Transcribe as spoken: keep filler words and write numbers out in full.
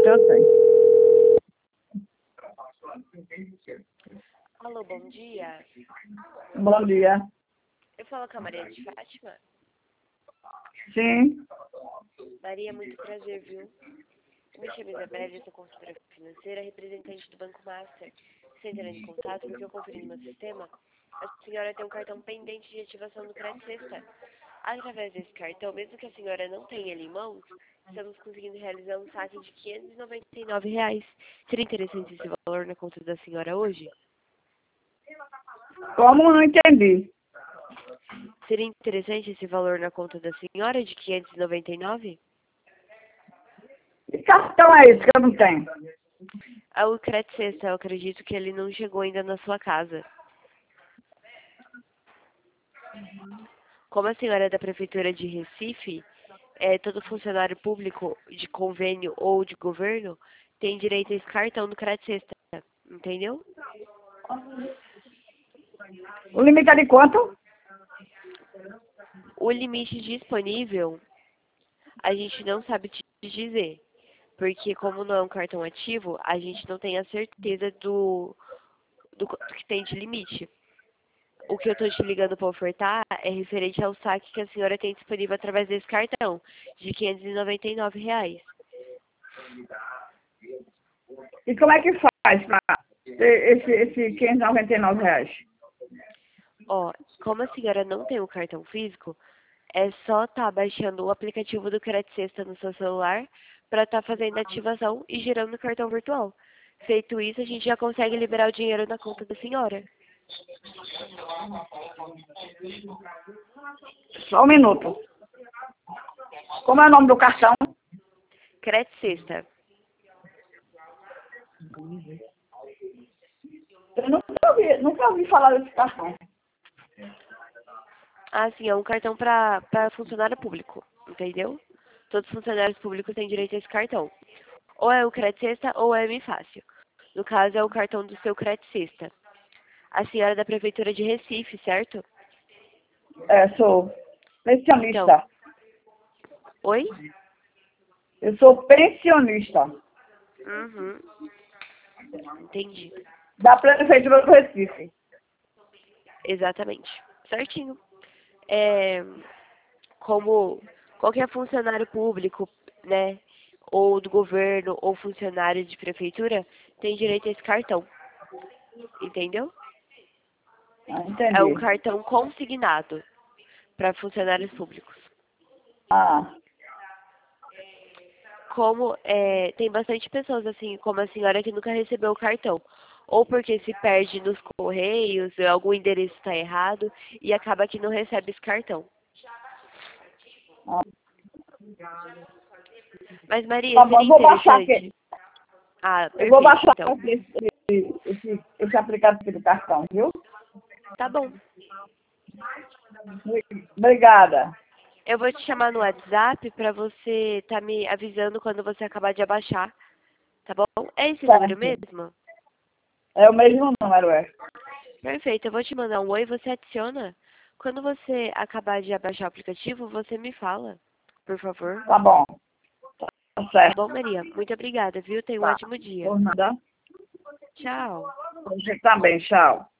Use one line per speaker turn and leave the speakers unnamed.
que eu tenho.
Alô, bom dia.
Bom dia.
Eu falo com a Maria de Fátima.
Sim.
Maria, muito prazer, viu? Eu me chamo Isabela, eu sou consultora financeira, representante do Banco Master. Você entrando em contato porque eu conferi no meu sistema. A senhora tem um cartão pendente de ativação do Crédito Sexta. Através desse cartão, mesmo que a senhora não tenha ele em mãos, estamos conseguindo realizar um saque de quinhentos e noventa e nove reais. Seria interessante esse valor na conta da senhora hoje?
Como não entendi?
Seria interessante esse valor na conta da senhora de quinhentos e noventa e nove?
Que cartão é esse que eu não tenho?
Ah, o Crédito Sexta, eu acredito que ele não chegou ainda na sua casa. Como a senhora é da Prefeitura de Recife, é, todo funcionário público de convênio ou de governo tem direito a esse cartão do Crédito Sexta, entendeu?
O limite é de quanto?
O limite disponível, a gente não sabe te dizer, porque como não é um cartão ativo, a gente não tem a certeza do, do, do que tem de limite. O que eu estou te ligando para ofertar é referente ao saque que a senhora tem disponível através desse cartão, de quinhentos e noventa e nove reais.
E como é que faz para esse, esse quinhentos e noventa e nove reais?
Ó, como a senhora não tem o cartão físico, é só estar baixando o aplicativo do Crédito Sexta no seu celular para estar fazendo a ativação e gerando o cartão virtual. Feito isso, a gente já consegue liberar o dinheiro na conta da senhora.
Só um minuto. Como é o nome do cartão?
Crédito Sexta.
Eu nunca ouvi, nunca ouvi falar desse cartão.
Ah, sim, é um cartão para para funcionário público, entendeu? Todos os funcionários públicos têm direito a esse cartão. Ou é o Crédito Sexta ou é o M Fácil. No caso, é o cartão do seu Crédito Sexta. A senhora é da Prefeitura de Recife, certo?
É, sou
Então,
pensionista.
oi?
Eu sou pensionista
Uhum. Entendi.
da Prefeitura do Recife.
Exatamente. Certinho. É, como qualquer funcionário público, né, ou do governo, ou funcionário de prefeitura, tem direito a esse cartão. Entendeu?
Ah,
É um
entendi.
cartão consignado para funcionários públicos.
Ah,
Como é, tem bastante pessoas assim, como a senhora, que nunca recebeu o cartão. Ou porque se perde nos correios, algum endereço está errado e acaba que não recebe esse cartão.
ah.
Mas Maria,
Tá bom,
seria
eu vou baixar aqui.
interessante. Ah,
Eu vou
perfeito,
baixar
então.
esse, esse, esse, esse aplicativo do cartão, viu?
Tá bom.
Obrigada.
Eu vou te chamar no WhatsApp para você tá me avisando quando você acabar de abaixar, tá bom? É esse número
Certo.
mesmo?
É o mesmo número, é.
Perfeito, eu vou te mandar um oi, você adiciona. Quando você acabar de abaixar o aplicativo, você me fala, por favor.
Tá bom. Tá
Tá
certo.
bom, Maria? Muito obrigada, viu? Tenha um
Tá.
ótimo dia.
Por nada.
Tchau.
Você também, tchau.